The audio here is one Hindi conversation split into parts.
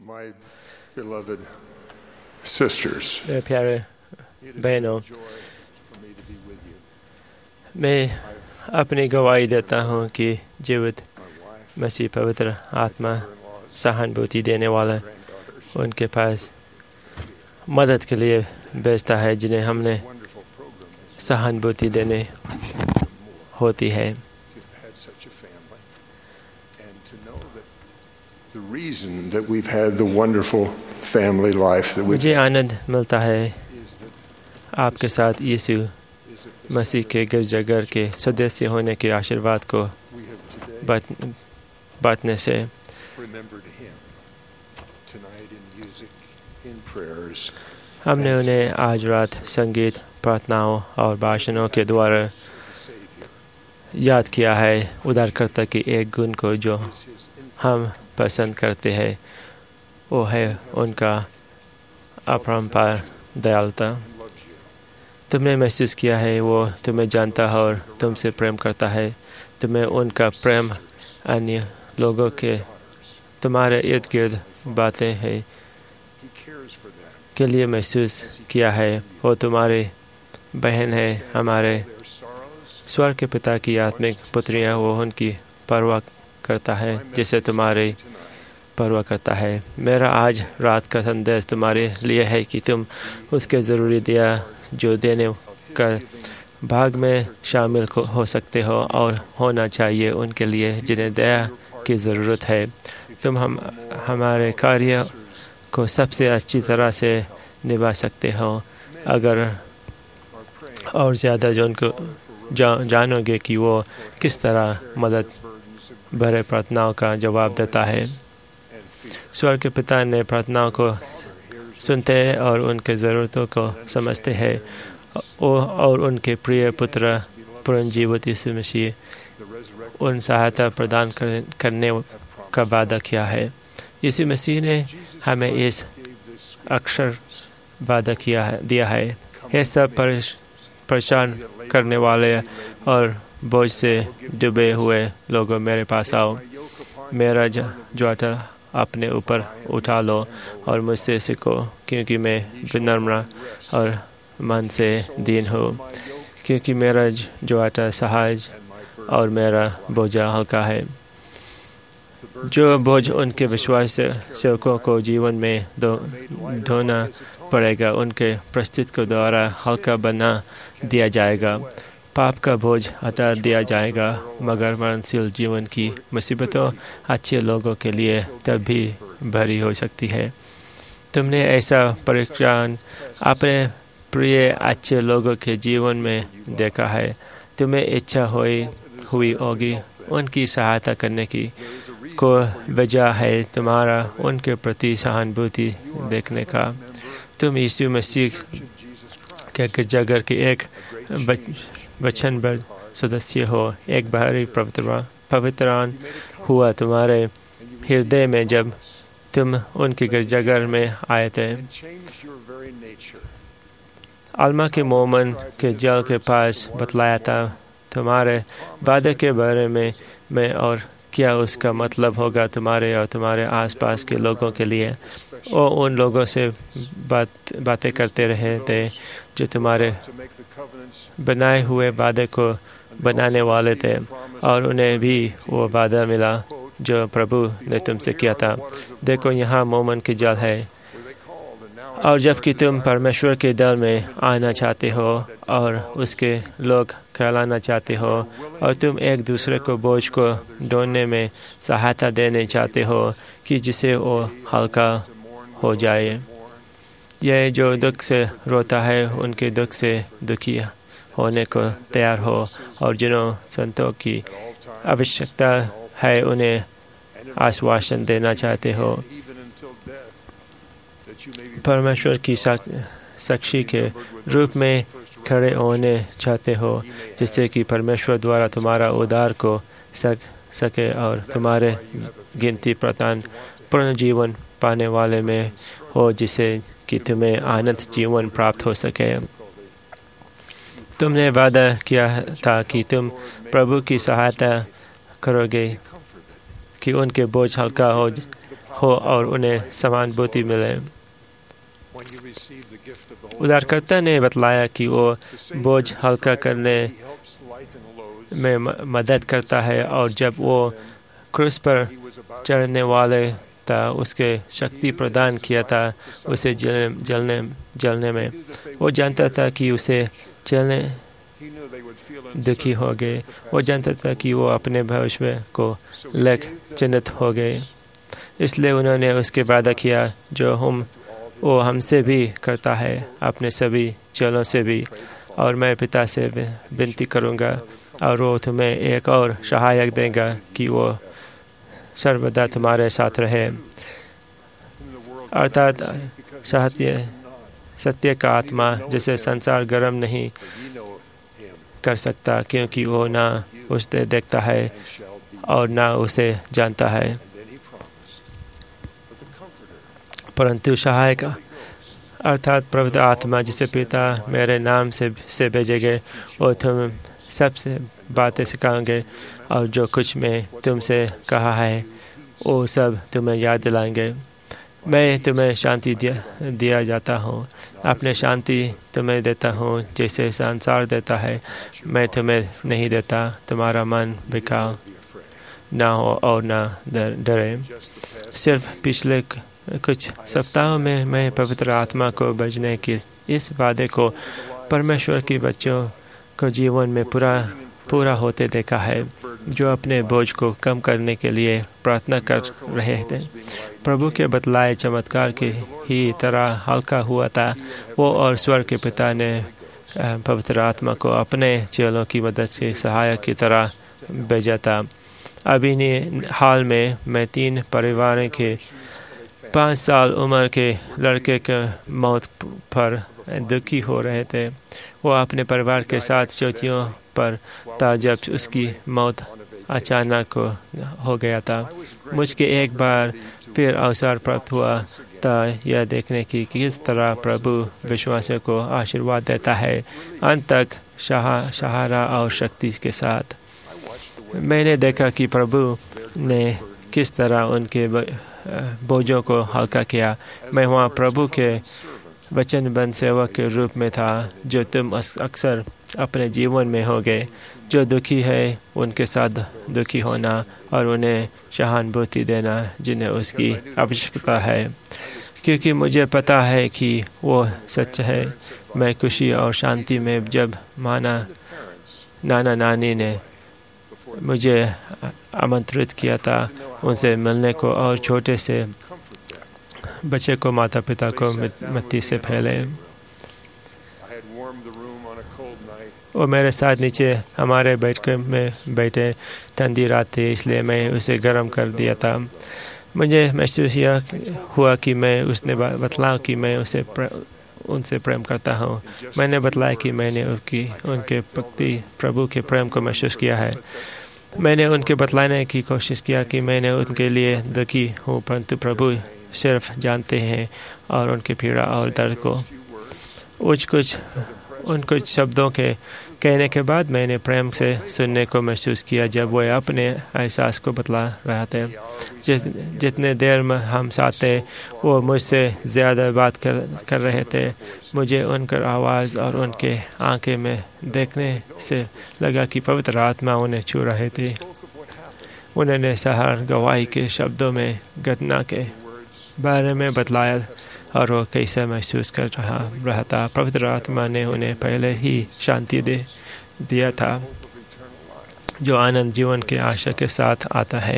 My beloved sisters, मेरे प्यारे बहनों, मैं अपनी गवाही देता हूँ कि जीवित मसीह पवित्र आत्मा सहानुभूति देने वाला उनके पास मदद के लिए भेजता है जिन्हें हमने सहानुभूति देने होती है। मुझे आनंद मिलता है आपके साथ यीशु मसीह के गिरजाघर के सदस्य होने के आशीर्वाद को बांटने से। हमने उन्हें आज रात संगीत, प्रार्थनाओं और भाषणों के द्वारा याद किया है उद्धारकर्ता के एक गुण को जो हम पसंद करते हैं, वो है उनका अपरंपार दयालुता। तुमने महसूस किया है वो तुम्हें जानता है और तुमसे प्रेम करता है। तुम्हें उनका प्रेम अन्य लोगों के तुम्हारे इर्द गिर्द बातें हैं के लिए महसूस किया है। वो तुम्हारी बहन है। हमारे स्वर्ग के पिता की आत्मिक पुत्रियाँ, वो उनकी परवाह करता है जैसे तुम्हारी परवाह करता है। मेरा आज रात का संदेश तुम्हारे लिए है कि तुम उसके ज़रूरी दिया जो देने का भाग में शामिल हो सकते हो और होना चाहिए उनके लिए जिन्हें दया की ज़रूरत है। तुम हमारे कार्य को सबसे अच्छी तरह से निभा सकते हो अगर और ज़्यादा जानोगे कि वो किस तरह मदद भरे प्रार्थनाओं का जवाब देता है। स्वर्ग के पिता ने प्रार्थनाओं को सुनते हैं और उनके ज़रूरतों को समझते हैं और उनके प्रिय पुत्र पूर्ण जीवित यीशु मसीह उन सहायता प्रदान करने का वादा किया है। यीशु मसीह ने हमें इस अक्षर वादा दिया है। ये सब परेशान करने वाले और बोझ से डूबे हुए लोगों, मेरे पास आओ। मेरा ज्वाटा अपने ऊपर उठा लो और मुझसे सीखो, क्योंकि मैं विनम्र और मन से दीन हूँ। क्योंकि मेरा ज्वाटा सहज और मेरा बोझा हल्का है। जो बोझ उनके विश्वास सेवकों को जीवन में ढोना पड़ेगा, उनके प्रस्तुत के द्वारा हल्का बना दिया जाएगा। पाप का बोझ हटा दिया जाएगा, मगर मरणशील जीवन की मुसीबतों अच्छे लोगों के लिए तब भी भरी हो सकती है। तुमने ऐसा परीक्षण अपने प्रिय अच्छे लोगों के जीवन में देखा है। तुम्हें इच्छा हुई होगी उनकी सहायता करने की। को वजह है तुम्हारा उनके प्रति सहानुभूति देखने का। तुम यीशु मसीह के गिरजाघर के एक वचनबद्ध सदस्य हो। एक बाहरी पवित्रान हुआ तुम्हारे हृदय में जब तुम उनके गिरजाघर में आए थे। अल्मा के मोमन के जल के पास बतलाया था तुम्हारे वादे के बारे में और क्या उसका मतलब होगा तुम्हारे और तुम्हारे आसपास के लोगों के लिए। वो उन लोगों से बातें करते रहे थे जो तुम्हारे बनाए हुए वादे को बनाने वाले थे, और उन्हें भी वो वादा मिला जो प्रभु ने तुमसे किया था। देखो, यहाँ मोमन की जल है, और जबकि तुम परमेश्वर के दल में आना चाहते हो और उसके लोग कहलाना चाहते हो, और तुम एक दूसरे को बोझ को ढोने में सहायता देने चाहते हो कि जिससे वो हल्का हो जाए। यह जो दुख से रोता है उनके दुख से दुखी होने को तैयार हो, और जिन्हों संतों की आवश्यकता है उन्हें आश्वासन देना चाहते हो। परमेश्वर की साक्षी के रूप में खड़े होने चाहते हो, जिससे कि परमेश्वर द्वारा तुम्हारा उद्धार को सके और तुम्हारे गिनती प्रदान पूर्ण जीवन पाने वाले में हो, जिससे कि तुम्हें आनंद जीवन प्राप्त हो सके। तुमने वादा किया था कि तुम प्रभु की सहायता करोगे कि उनके बोझ हल्का हो और उन्हें समानुभूति मिले। उद्धारकर्ता ने बतलाया कि वो बोझ हल्का करने में मदद करता है और जब वो क्रूस पर चढ़ने वाले था उसके शक्ति प्रदान किया था उसे जलने में। वो जानता था कि उसे चलने दुखी हो गए। वो जानता था कि वो अपने भविष्य को लेकर चिन्हित हो गए, इसलिए उन्होंने उसके वादा किया जो वो हमसे भी करता है, अपने सभी चेलों से भी। और मैं पिता से विनती करूँगा और वो तुम्हें एक और सहायक देगा कि वो सर्वदा तुम्हारे साथ रहे, अर्थात सत्य का आत्मा जिसे संसार गर्म नहीं कर सकता, क्योंकि वो ना उसे देखता है और ना उसे जानता है। परंतु सहायक अर्थात पवित्र आत्मा जिसे पिता मेरे नाम से भेजेंगे, वो तुम सबसे बातें सिखाएंगे और जो कुछ मैं तुमसे कहा है वो सब तुम्हें याद दिलाएंगे। मैं तुम्हें शांति दिया जाता हूँ, अपने शांति तुम्हें देता हूँ जैसे संसार देता है। मैं तुम्हें नहीं देता, तुम्हारा मन बिखरा ना हो और ना डरे। सिर्फ पिछले कुछ सप्ताहों में मैं पवित्र आत्मा को भेजने के इस वादे को परमेश्वर के बच्चों को जीवन में पूरा होते देखा है, जो अपने बोझ को कम करने के लिए प्रार्थना कर रहे थे। प्रभु के बतलाए चमत्कार की ही तरह हल्का हुआ था वो, और स्वर्ग के पिता ने पवित्र आत्मा को अपने चेलों की मदद से सहायक की तरह भेजा था। अभी हाल में मैं 3 परिवारों के 5 साल उम्र के लड़के के मौत पर दुखी हो रहे थे। वो अपने परिवार के साथ चौथियों पर था जब उसकी मौत अचानक हो गया था। मुझे एक बार फिर अवसर प्राप्त हुआ था यह देखने की किस तरह प्रभु विश्वासियों को आशीर्वाद देता है, अंत तक सहारा और शक्ति के साथ। मैंने देखा कि प्रभु ने किस तरह उनके बोझों को हल्का किया। मैं वहाँ प्रभु के वचनबद्ध सेवक के रूप में था, जो तुम अक्सर अपने जीवन में होगे। जो दुखी है उनके साथ दुखी होना और उन्हें सहानुभूति देना जिन्हें उसकी आवश्यकता है, क्योंकि मुझे पता है कि वो सच है। मैं खुशी और शांति में जब नाना नानी ने मुझे आमंत्रित किया था उनसे मिलने को और छोटे से बच्चे को माता पिता को मिट्टी से फैले। वो मेरे साथ नीचे हमारे बैठक में बैठे। ठंडी रात थी, इसलिए मैं उसे गर्म कर दिया था। मुझे महसूस हुआ कि मैं उसने बतलाया कि मैं उनसे प्रेम करता हूँ। मैंने बतलाया कि मैंने उनके प्रति प्रभु के प्रेम को महसूस किया है। मैंने उनके बतलाने की कोशिश किया कि मैंने उनके लिए दुखी हूँ, परंतु प्रभु सिर्फ जानते हैं और उनकी पीड़ा और दर्द को। उन कुछ शब्दों के कहने के बाद मैंने प्रेम से सुनने को महसूस किया जब वे अपने एहसास को बतला रहे थे। जितने देर में हम साथ थे वो मुझसे ज़्यादा बात कर रहे थे। मुझे उनकी आवाज़ और उनके आंखें में देखने से लगा कि पवित्र आत्मा उन्हें छू रहे थे। उन्होंने सहर गवाही के शब्दों में घटना के बारे में बतलाया और वो कैसे महसूस कर रहा था। पवित्र आत्मा ने उन्हें पहले ही शांति दिया था, जो आनंद जीवन के आशा के साथ आता है।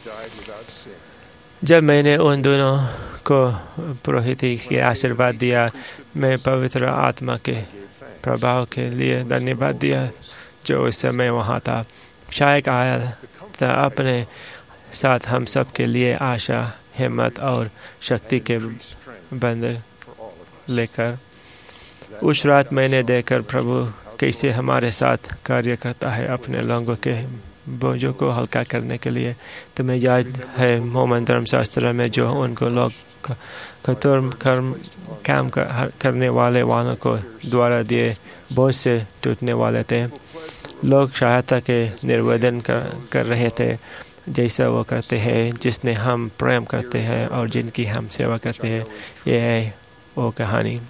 जब मैंने उन दोनों को पुरोहिती के आशीर्वाद दिया, मैं पवित्र आत्मा के प्रभाव के लिए धन्यवाद दिया जो उस समय वहाँ था। शायद आया था अपने साथ हम सब के लिए आशा, हिम्मत और शक्ति के बंधन लेकर। उस रात मैंने देखकर प्रभु कैसे हमारे साथ कार्य करता है अपने लोगों के बोझों को हल्का करने के लिए। तुम्हें याद है मोमन धर्मशास्त्र में जो उनको लोग कठोर काम करने वालों को द्वारा दिए बोझ से टूटने वाले थे। लोग सहायता के निवेदन कर रहे थे, जैसा वो करते हैं, जिसने हम प्रेम करते हैं और जिनकी हम सेवा करते हैं। ये है वो कहानी।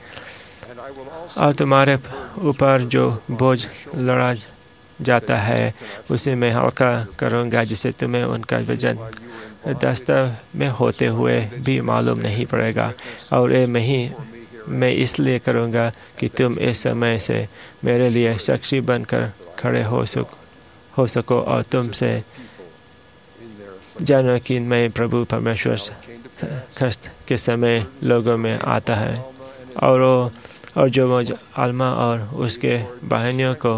और तुम्हारे ऊपर जो बोझ लड़ा जाता है उसे मैं हल्का करूँगा, जिससे तुम्हें उनका वजन रास्ते में होते हुए भी मालूम नहीं पड़ेगा। और ये मैं इसलिए करूँगा कि तुम इस समय से मेरे लिए साक्षी बनकर खड़े हो सको और तुमसे जानो कि मैं प्रभु परमेश्वर कष्ट के समय लोगों में आता है। और जो मुझ आल्मा और उसके बहनियों को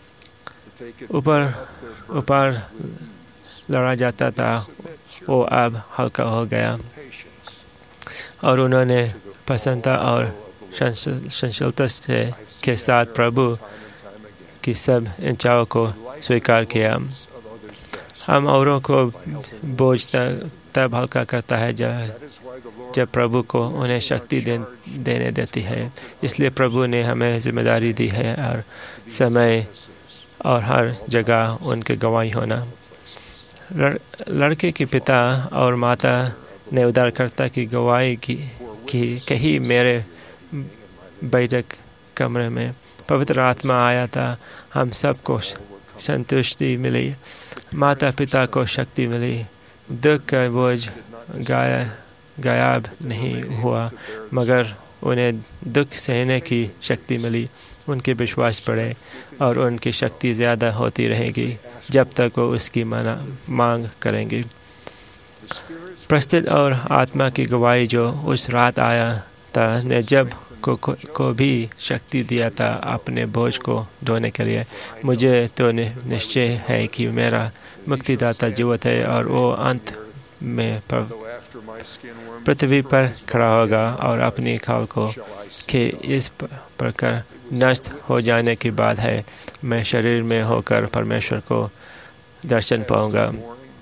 ऊपर लड़ा जाता था, वो अब हल्का हो गया। और उन्होंने प्रसन्नता और संशीलता के साथ प्रभु की सब इच्छाओं को स्वीकार किया। हम औरों को बोझ तब हल्का करता है जब प्रभु को उन्हें शक्ति देने देती है। इसलिए प्रभु ने हमें जिम्मेदारी दी है हर समय और हर जगह उनके गवाही होना। लड़के के पिता और माता ने उद्धारकर्ता की गवाही की कही मेरे बैठक कमरे में पवित्र आत्मा आया था। हम सबको संतुष्टि मिली, माता पिता को शक्ति मिली, दुख का बोझ गायब नहीं हुआ, मगर उन्हें दुख सहने की शक्ति मिली। उनके विश्वास बढ़े और उनकी शक्ति ज़्यादा होती रहेगी जब तक वो उसकी मांग करेंगे। प्रस्तुत और आत्मा की गवाही जो उस रात आया था ने जब को भी शक्ति दिया था अपने बोझ को ढोने के लिए। मुझे तो निश्चय है कि मेरा मुक्तिदाता जीवित है और वो अंत में पृथ्वी पर खड़ा होगा और अपनी खाल को के इस प्रकार नष्ट हो जाने के बाद है मैं शरीर में होकर परमेश्वर को दर्शन पाऊंगा।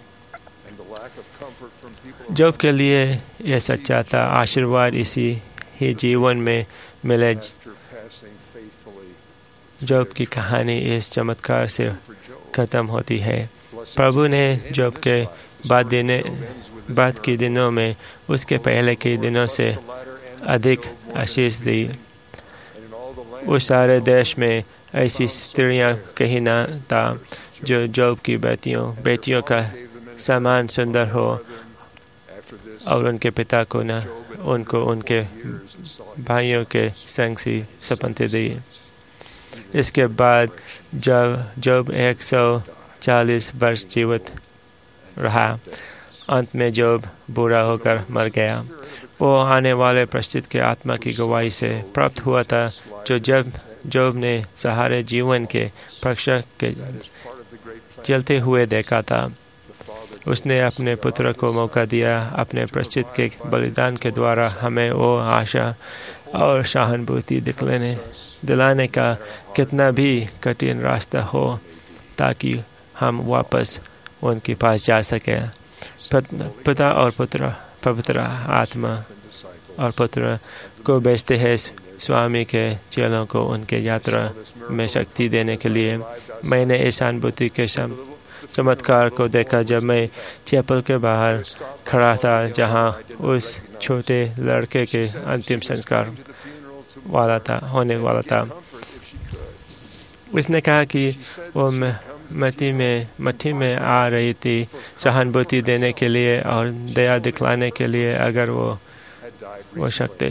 जोब के लिए यह सच्चा था। आशीर्वाद इसी ही जीवन में मिले। जोब की कहानी इस चमत्कार से खत्म होती है। प्रभु ने जोब के बाद के दिनों में उसके पहले के दिनों से अधिक आशीष दी। उस सारे देश में ऐसी स्त्रियां कहीं न था जो जोब की बेटियों का समान सुंदर हो और उनके पिता को उनको उनके भाइयों के संग सी संपत्ति दी। इसके बाद जोब 140 वर्ष जीवित रहा। अंत में जोब बूढ़ा होकर मर गया। वो आने वाले प्रस्तुत के आत्मा की गवाही से प्राप्त हुआ था जो जब जोब ने सहारे जीवन के परीक्षा के चलते हुए देखा था। उसने अपने पुत्र को मौका दिया। अपने प्रस्तुत के बलिदान के द्वारा हमें वो आशा और सहानुभूति दिलाने का कितना भी कठिन रास्ता हो ताकि हम वापस उनके पास जा सकें। पिता और पुत्र पवित्र आत्मा और पुत्र को भेजते हैं स्वामी के चेलों को उनके यात्रा में शक्ति देने के लिए। मैंने इस अनुभूति के चमत्कार को देखा जब मैं चैपल के बाहर खड़ा था जहां उस छोटे लड़के के अंतिम संस्कार होने वाला था। उसने कहा कि वो मट्टी में आ रही थी सहानुभूति देने के लिए और दया दिखलाने के लिए अगर वो सकते।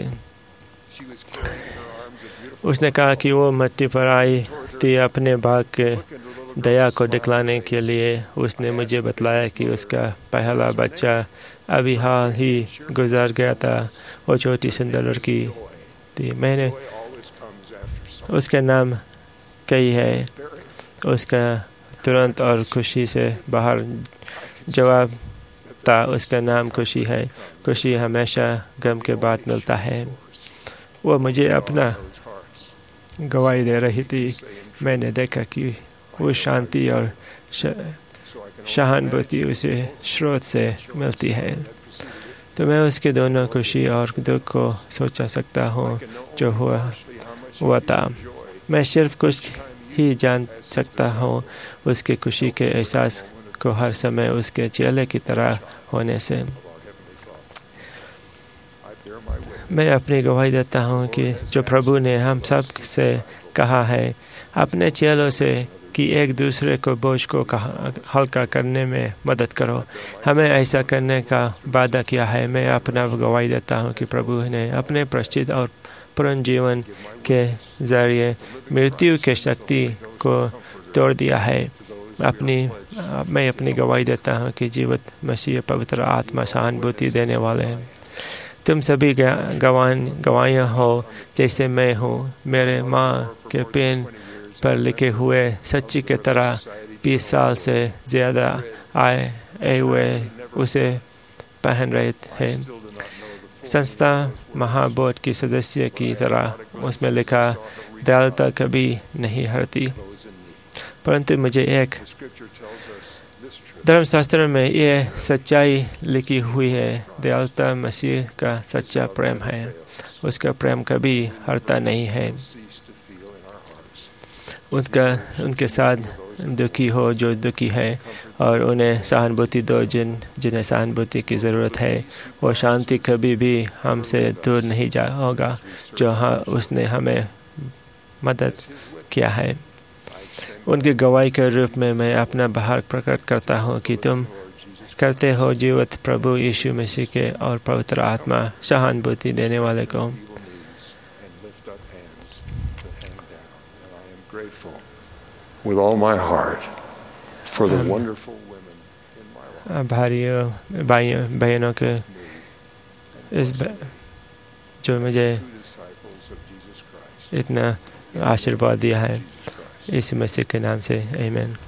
उसने कहा कि वो मट्टी पर आई थी अपने भाग के दया को दिखलाने के लिए। उसने मुझे बतलाया कि उसका पहला बच्चा अभी हाल ही गुजर गया था। वो छोटी सुंदर लड़की थी। मैंने उसका नाम कही है। उसका तुरंत और खुशी से बाहर जवाब था। उसका नाम खुशी है। खुशी हमेशा गम के बाद मिलता है। वो मुझे अपना गवाही दे रही थी। मैंने देखा कि वो शांति और सहानुभूति उसे स्रोत से मिलती है। तो मैं उसके दोनों खुशी और दुख को सोच सकता हूँ जो हुआ था। मैं सिर्फ कुछ ही जान सकता हूँ उसके खुशी के एहसास को हर समय उसके चेले की तरह होने से। मैं अपनी गवाही देता हूँ कि जो प्रभु ने हम सब से कहा है अपने चेलों से कि एक दूसरे को बोझ को हल्का करने में मदद करो, हमें ऐसा करने का वादा किया है। मैं अपना गवाही देता हूँ कि प्रभु ने अपने प्रायश्चित और पुनर्जीवन के जरिए मृत्यु के शक्ति को तोड़ दिया है। मैं अपनी गवाही देता हूँ कि जीवित मसीह पवित्र आत्मा सहानुभूति देने वाले हैं। तुम सभी गवाहियाँ हो जैसे मैं हूँ। मेरे माँ के पेन पर लिखे हुए सच्ची की तरह 20 साल से ज़्यादा आए हुए उसे पहन रहे थे। संस्था महाबोध की सदस्य की तरह उसमें लिखा दयालुता कभी नहीं हारती। परंतु मुझे एक धर्मशास्त्र में यह सच्चाई लिखी हुई है, दयालुता मसीह का सच्चा प्रेम है। उसका प्रेम कभी हारता नहीं है। उनके साथ दुखी हो जो दुखी है और उन्हें सहानुभूति दो जिन्हें सहानुभूति की ज़रूरत है। वो शांति कभी भी हमसे दूर नहीं होगा जो उसने हमें मदद किया है। उनकी गवाही के रूप में मैं अपना भार प्रकट करता हूँ कि तुम करते हो जीवित प्रभु यीशु मसीह के और पवित्र आत्मा सहानुभूति देने वाले को। With all my heart for the wonderful women in my life. भाइयों बहनों के जो मुझे इतना आशीर्वाद दिया है, यीशु मसीह के नाम से आमीन।